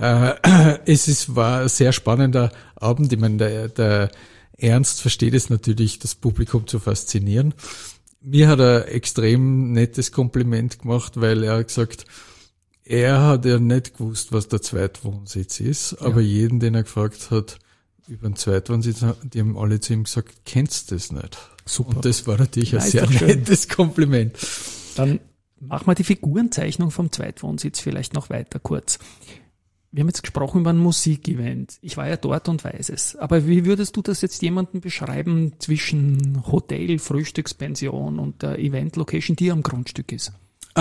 ne? War ein sehr spannender Abend. Ich meine, der Ernst versteht es natürlich, das Publikum zu faszinieren. Mir hat er extrem nettes Kompliment gemacht, weil er hat gesagt, er hat ja nicht gewusst, was der Zweitwohnsitz ist, aber jeden, den er gefragt hat, über den Zweitwohnsitz, die haben alle zu ihm gesagt, kennst du das nicht? Super. Und das war natürlich ein sehr nettes Kompliment. Dann machen wir die Figurenzeichnung vom Zweitwohnsitz vielleicht noch weiter kurz. Wir haben jetzt gesprochen über ein Musikevent. Ich war ja dort und weiß es. Aber wie würdest du das jetzt jemandem beschreiben zwischen Hotel, Frühstückspension und der Event-Location, die am Grundstück ist?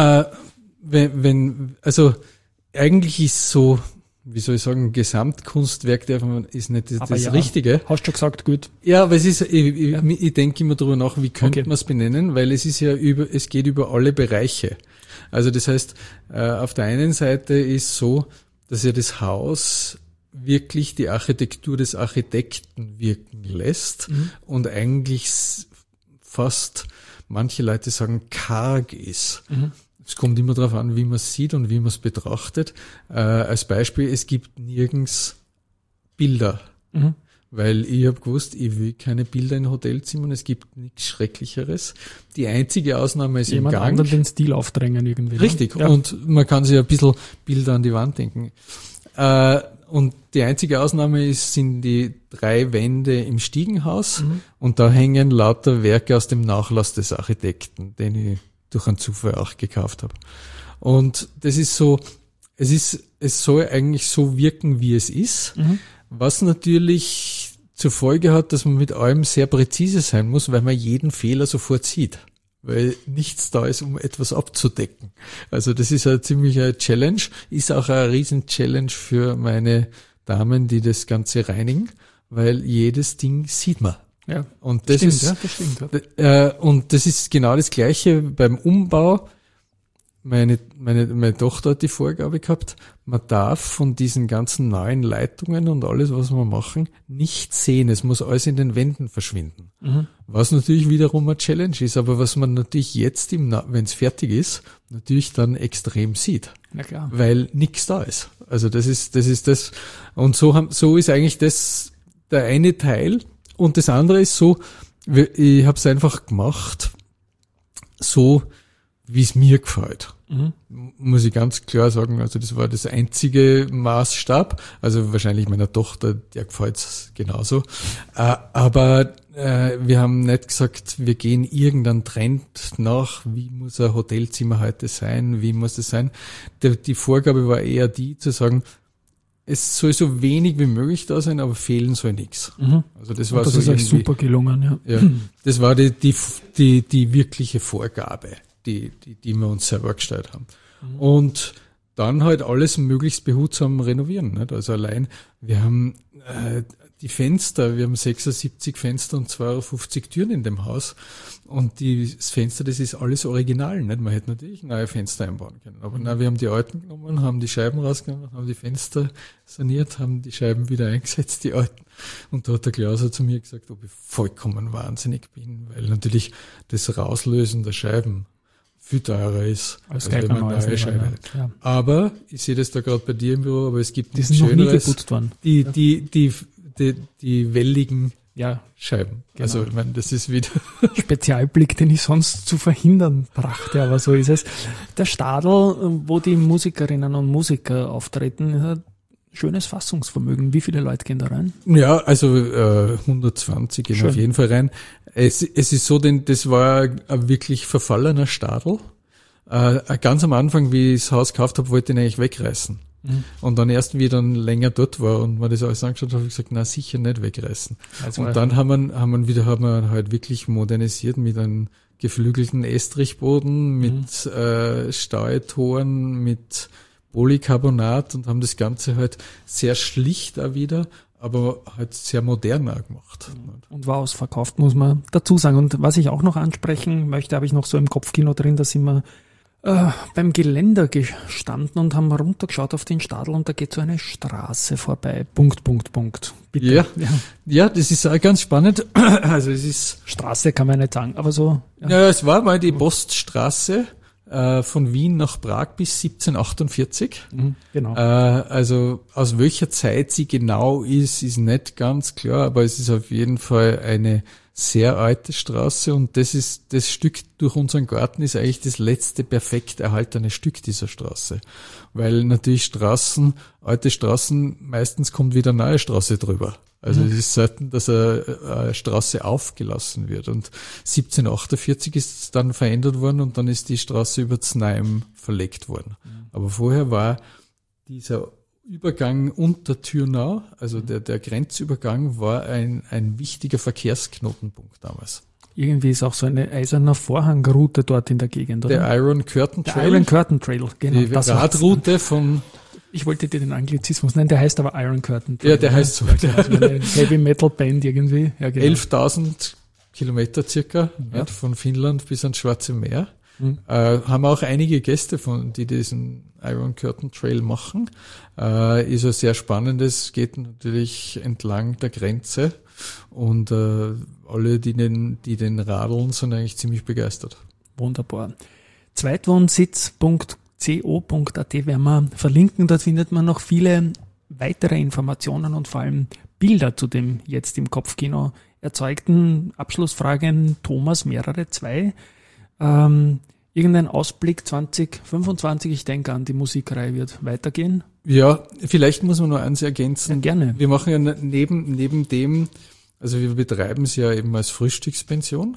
Also eigentlich ist so, wie soll ich sagen, Gesamtkunstwerk ist nicht das Richtige. Hast du schon gesagt, gut. Ja, aber es ist, ich denke immer darüber nach, wie könnte man es benennen, weil es ist ja es geht über alle Bereiche. Also das heißt, auf der einen Seite ist so, dass ja das Haus wirklich die Architektur des Architekten wirken lässt und eigentlich fast, manche Leute sagen, karg ist. Es kommt immer darauf an, wie man es sieht und wie man es betrachtet. Als Beispiel, es gibt nirgends Bilder, weil ich habe gewusst, ich will keine Bilder in Hotelzimmern, es gibt nichts Schrecklicheres. Die einzige Ausnahme ist jemand im Gang. anderen den Stil aufdrängen irgendwie. Richtig, ja. Und man kann sich ein bisschen Bilder an die Wand denken. Und die einzige Ausnahme sind die 3 Wände im Stiegenhaus und da hängen lauter Werke aus dem Nachlass des Architekten, den ich durch einen Zufall auch gekauft habe. Und das ist so, es soll eigentlich so wirken, wie es ist, was natürlich zur Folge hat, dass man mit allem sehr präzise sein muss, weil man jeden Fehler sofort sieht, weil nichts da ist, um etwas abzudecken. Also das ist eine ziemliche Challenge, ist auch eine riesen Challenge für meine Damen, die das Ganze reinigen, weil jedes Ding sieht man. Ja, und das stimmt. Und das ist genau das Gleiche beim Umbau. Meine Tochter hat die Vorgabe gehabt, man darf von diesen ganzen neuen Leitungen und alles, was wir machen, nicht sehen. Es muss alles in den Wänden verschwinden. Was natürlich wiederum eine Challenge ist, aber was man natürlich jetzt, wenn es fertig ist, natürlich dann extrem sieht. Na klar. Weil nichts da ist. Also das ist das. Und so ist eigentlich das der eine Teil. Und das andere ist so, ich habe es einfach gemacht, so wie es mir gefällt. Muss ich ganz klar sagen, also das war das einzige Maßstab, also wahrscheinlich meiner Tochter, der gefällt's genauso, aber wir haben nicht gesagt, wir gehen irgendeinen Trend nach, wie muss ein Hotelzimmer heute sein, wie muss es sein. Die Vorgabe war eher die, zu sagen, es soll so wenig wie möglich da sein, aber fehlen soll nichts. Also das war das so ist euch super gelungen, ja. Das war die wirkliche Vorgabe, die wir uns selber gestellt haben. Und dann halt alles möglichst behutsam renovieren. Nicht? Also allein, wir haben die Fenster, wir haben 76 Fenster und 52 Türen in dem Haus. Und das Fenster, das ist alles original. Nicht? Man hätte natürlich neue Fenster einbauen können. Aber nein, wir haben die alten genommen, haben die Scheiben rausgenommen, haben die Fenster saniert, haben die Scheiben wieder eingesetzt, die alten. Und da hat der Klauser zu mir gesagt, ob ich vollkommen wahnsinnig bin, weil natürlich das Rauslösen der Scheiben viel teurer ist, als wenn man neue Scheiben hat. Ja. Aber, ich sehe das da gerade bei dir im Büro, aber es gibt nichts Schöneres. Die sind noch nie geputzt worden. Die welligen Scheiben. Genau. Also, ich meine, das ist wieder Spezialblick, den ich sonst zu verhindern brachte, aber so ist es. Der Stadl, wo die Musikerinnen und Musiker auftreten, hat schönes Fassungsvermögen. Wie viele Leute gehen da rein? Ja, also 120 gehen auf jeden Fall rein. Es ist so, denn das war ein wirklich verfallener Stadl. Ganz am Anfang, wie ich das Haus gekauft habe, wollte ich ihn eigentlich wegreißen. Und dann erst, wie ich dann länger dort war und mir das alles angeschaut habe, habe ich gesagt, na sicher nicht wegreißen. Also und dann haben wir halt wirklich modernisiert mit einem geflügelten Estrichboden, mit Steuertoren, mit Polycarbonat und haben das Ganze halt sehr schlicht auch wieder, aber halt sehr modern auch gemacht. Und war ausverkauft, muss man dazu sagen. Und was ich auch noch ansprechen möchte, habe ich noch so im Kopfkino drin, da sind wir beim Geländer gestanden und haben runtergeschaut auf den Stadl und da geht so eine Straße vorbei. Bitte. Ja, das ist auch ganz spannend. Also es ist Straße kann man nicht sagen, aber so. Ja, es war mal die Poststraße von Wien nach Prag bis 1748. Genau. Also aus welcher Zeit sie genau ist nicht ganz klar, aber es ist auf jeden Fall eine sehr alte Straße und das Stück durch unseren Garten ist eigentlich das letzte perfekt erhaltene Stück dieser Straße. Weil natürlich alte Straßen, meistens kommt wieder eine neue Straße drüber. Also es ist selten, dass eine Straße aufgelassen wird. Und 1748 ist es dann verändert worden und dann ist die Straße über Znaim verlegt worden. Aber vorher war dieser Übergang unter Thürnau, also der Grenzübergang, war ein wichtiger Verkehrsknotenpunkt damals. Irgendwie ist auch so eine eiserne Vorhangroute dort in der Gegend, oder? Der Iron Curtain Trail. Der Iron Curtain Trail, genau. Die Radroute von... Ich wollte dir den Anglizismus nennen, der heißt aber Iron Curtain Trail. Ja, der heißt so. Also eine Heavy Metal Band irgendwie. Ja, genau. 11.000 Kilometer circa von Finnland bis ans Schwarze Meer. Haben auch einige Gäste, die diesen Iron Curtain Trail machen. Ist ein sehr spannendes, geht natürlich entlang der Grenze und alle, die den radeln, sind eigentlich ziemlich begeistert. Wunderbar. Zweitwohnsitz.co.at werden wir verlinken. Dort findet man noch viele weitere Informationen und vor allem Bilder zu dem jetzt im Kopfkino erzeugten. Abschlussfragen, Thomas, zwei. Irgendein Ausblick 2025, ich denke an die Musikreihe wird weitergehen. Ja, vielleicht muss man nur eins ergänzen. Ja, gerne. Wir machen ja neben dem, also wir betreiben es ja eben als Frühstückspension.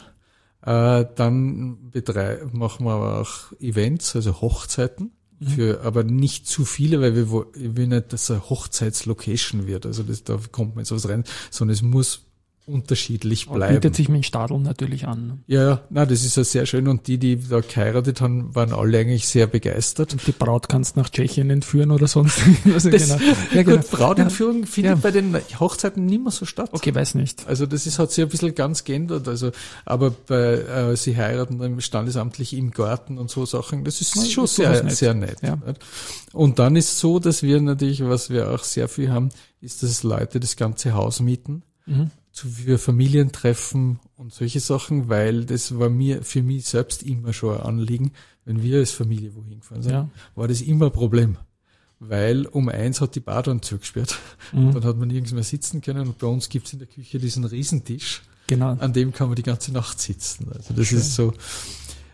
Dann machen wir aber auch Events, also Hochzeiten, aber nicht zu viele, weil ich will nicht, dass es eine Hochzeitslocation wird. Also da kommt man jetzt was rein, sondern es muss unterschiedlich bleiben. Bietet sich mit dem Stadl natürlich an. Ja, das ist ja sehr schön und die da geheiratet haben, waren alle eigentlich sehr begeistert. Und die Braut kannst nach Tschechien entführen oder sonst. Also genau. Brautentführung findet bei den Hochzeiten nicht mehr so statt. Okay, weiß nicht. Also das hat sich ein bisschen ganz geändert, aber sie heiraten dann standesamtlich im Garten und so Sachen, das ist schon sehr, sehr nett. Ja. Und dann ist so, dass wir natürlich, was wir auch sehr viel haben, ist, dass Leute das ganze Haus mieten. Für Familientreffen und solche Sachen, weil das war für mich selbst immer schon ein Anliegen. Wenn wir als Familie wohin gefahren sind, war das immer ein Problem. Weil um 1 hat die Bar dann zugesperrt. Und dann hat man nirgends mehr sitzen können und bei uns gibt's in der Küche diesen Riesentisch. Genau. An dem kann man die ganze Nacht sitzen. Also das ist so.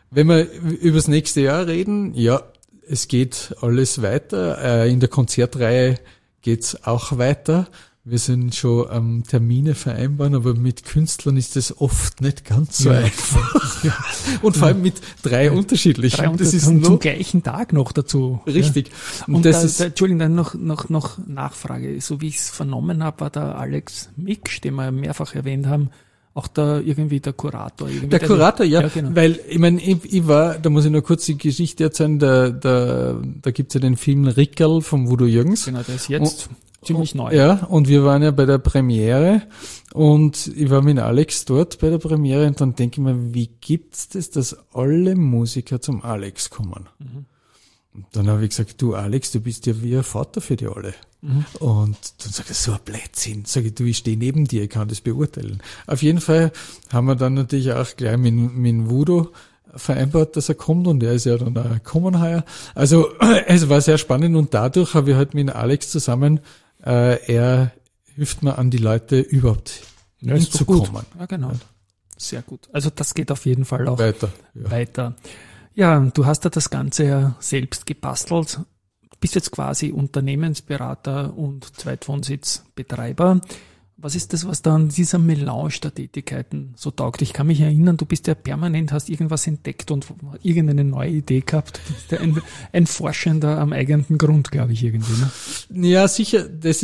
wenn wir übers nächste Jahr reden, ja, es geht alles weiter. In der Konzertreihe geht's auch weiter. Wir sind schon am Termine vereinbaren, aber mit Künstlern ist das oft nicht ganz so einfach. Ja. Und vor allem mit drei unterschiedlichen. Das ist zum gleichen Tag noch dazu. Richtig. Ja. Und das ist, Entschuldigung, dann noch Nachfrage. So wie ich es vernommen habe, war der Alex Miksch, den wir mehrfach erwähnt haben, auch da irgendwie der Kurator. Der Kurator, ja, genau. Weil, ich meine, ich war, da muss ich noch kurz die Geschichte erzählen, da gibt's ja den Film Rickerl vom Udo Jürgens. Genau, der ist jetzt ziemlich neu. Ja, und wir waren ja bei der Premiere und ich war mit Alex dort bei der Premiere und dann denke ich mir, wie gibt's das, dass alle Musiker zum Alex kommen? Mhm. Und dann habe ich gesagt, du Alex, du bist ja wie ein Vater für die alle. Mhm. Und dann sagt er, so ein Blödsinn. Sag ich, du, ich stehe neben dir, ich kann das beurteilen. Auf jeden Fall haben wir dann natürlich auch gleich mit Udo vereinbart, dass er kommt und er ist ja dann auch gekommen heuer. Also es war sehr spannend und dadurch habe ich halt mit Alex zusammen, er hilft mir an die Leute überhaupt hinzukommen. Ja, genau. Sehr gut. Also das geht auf jeden Fall auch weiter. Ja, du hast ja das Ganze ja selbst gebastelt. Bist jetzt quasi Unternehmensberater und Zweitwohnsitzbetreiber. Was ist das, was da an dieser Melange der Tätigkeiten so taugt? Ich kann mich erinnern, du bist ja permanent, hast irgendwas entdeckt und irgendeine neue Idee gehabt. Du bist ja ein Forschender am eigenen Grund, glaube ich, irgendwie. Ne? Ja, sicher. Das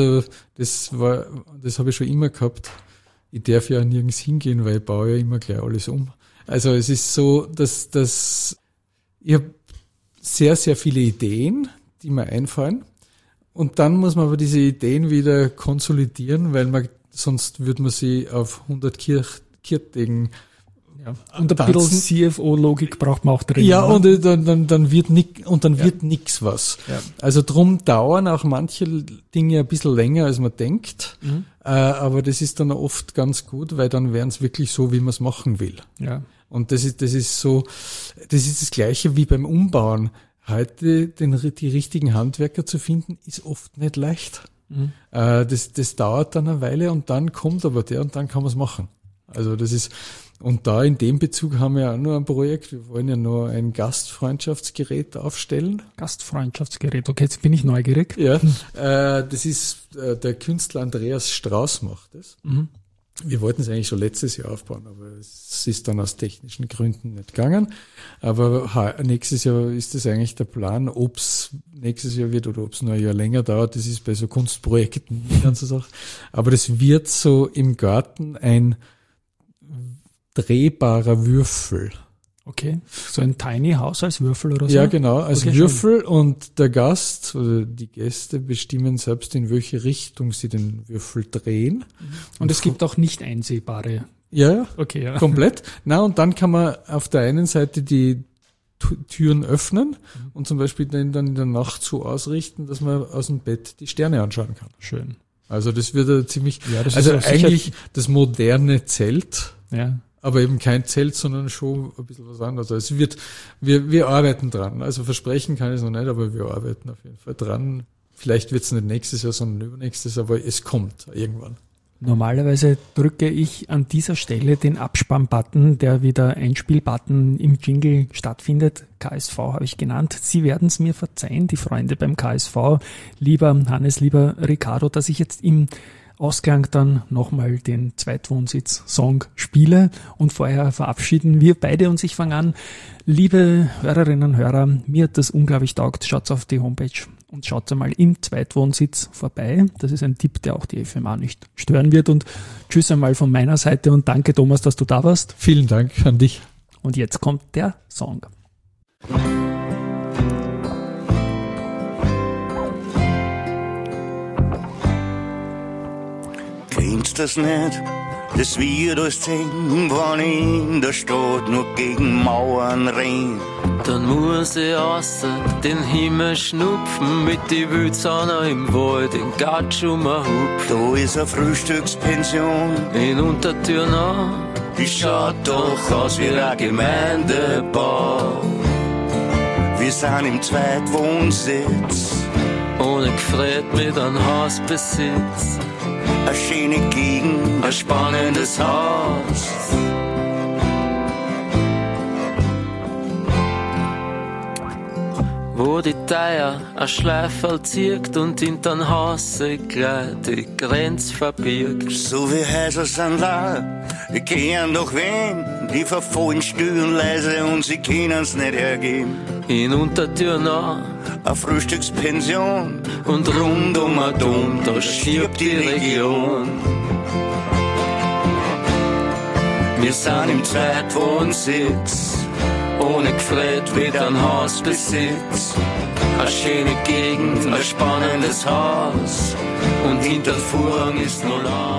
habe ich schon immer gehabt. Ich darf ja nirgends hingehen, weil ich baue ja immer gleich alles um. Also es ist so, dass ich habe sehr, sehr viele Ideen, die mir einfallen. Und dann muss man aber diese Ideen wieder konsolidieren, weil sonst würde man sie auf 100 Kirchtagen und ein bisschen CFO-Logik braucht man auch drin. Ja, und dann wird nix was. Ja. Also drum dauern auch manche Dinge ein bisschen länger, als man denkt. Mhm. Aber das ist dann oft ganz gut, weil dann wären es wirklich so, wie man es machen will. Ja. Und das ist das Gleiche wie beim Umbauen. Heute die richtigen Handwerker zu finden, ist oft nicht leicht. Mhm. Das dauert dann eine Weile und dann kommt aber der und dann kann man es machen. Also das ist, und da in dem Bezug haben wir ja auch noch ein Projekt. Wir wollen ja noch ein Gastfreundschaftsgerät aufstellen. Gastfreundschaftsgerät, okay, jetzt bin ich neugierig. Ja, das ist, der Künstler Andreas Strauß macht das. Mhm. Wir wollten es eigentlich schon letztes Jahr aufbauen, aber es ist dann aus technischen Gründen nicht gegangen. Aber nächstes Jahr ist das eigentlich der Plan. Ob es nächstes Jahr wird oder ob es noch ein Jahr länger dauert, das ist bei so Kunstprojekten die ganze Sache. Aber das wird so im Garten ein drehbarer Würfel. Okay, so ein Tiny House als Würfel oder so? Ja, genau, als Würfel, und der Gast oder die Gäste bestimmen selbst, in welche Richtung sie den Würfel drehen. Und es gibt auch nicht einsehbare. Ja, okay, ja. Komplett. Na, und dann kann man auf der einen Seite die Türen öffnen und zum Beispiel den dann in der Nacht so ausrichten, dass man aus dem Bett die Sterne anschauen kann. Schön. Also das wird ziemlich, also eigentlich das moderne Zelt. Ja. Aber eben kein Zelt, sondern schon ein bisschen was anderes. Also wir arbeiten dran. Also versprechen kann ich es noch nicht, aber wir arbeiten auf jeden Fall dran. Vielleicht wird es nicht nächstes Jahr, sondern übernächstes, aber es kommt irgendwann. Normalerweise drücke ich an dieser Stelle den Abspann-Button, der wieder Einspiel-Button im Jingle stattfindet. KSV habe ich genannt. Sie werden es mir verzeihen, die Freunde beim KSV. Lieber Hannes, lieber Ricardo, dass ich jetzt im Ausgang dann nochmal den Zweitwohnsitz-Song spiele, und vorher verabschieden wir beide uns. Ich fange an. Liebe Hörerinnen und Hörer, mir hat das unglaublich taugt. Schaut auf die Homepage und schaut einmal im Zweitwohnsitz vorbei. Das ist ein Tipp, der auch die FMA nicht stören wird. Und tschüss einmal von meiner Seite und danke, Thomas, dass du da warst. Vielen Dank an dich. Und jetzt kommt der Song. Kennst das nicht? Das wird alles sehen, wenn ich in der Stadt nur gegen Mauern renn. Dann muss ich außer den Himmel schnupfen, mit die Wildsauner im Wald, in Gatschummer hupfen. Da ist eine Frühstückspension in Untertürnau, die schaut doch aus wie ein Gemeindebau. Wir sind im Zweitwohnsitz, ohne gefreut mit einem Hausbesitz. Eine schöne Gegend, ein spannendes Haus. wo die Teier a Schleiferl zieht und hintern Haus gleich die Grenz verbirgt. So wie Häuser sind da, die kehren doch wen, die verfallen still und leise und sie können's nicht hergeben. In Untertür noch a Frühstückspension und rund um a Dom, da stirbt die Region. Wir sind im Zweitwohnsitz, ohne Gefred wieder ein Hausbesitz. Eine schöne Gegend, ein spannendes Haus und hinter Vorhang ist noch lang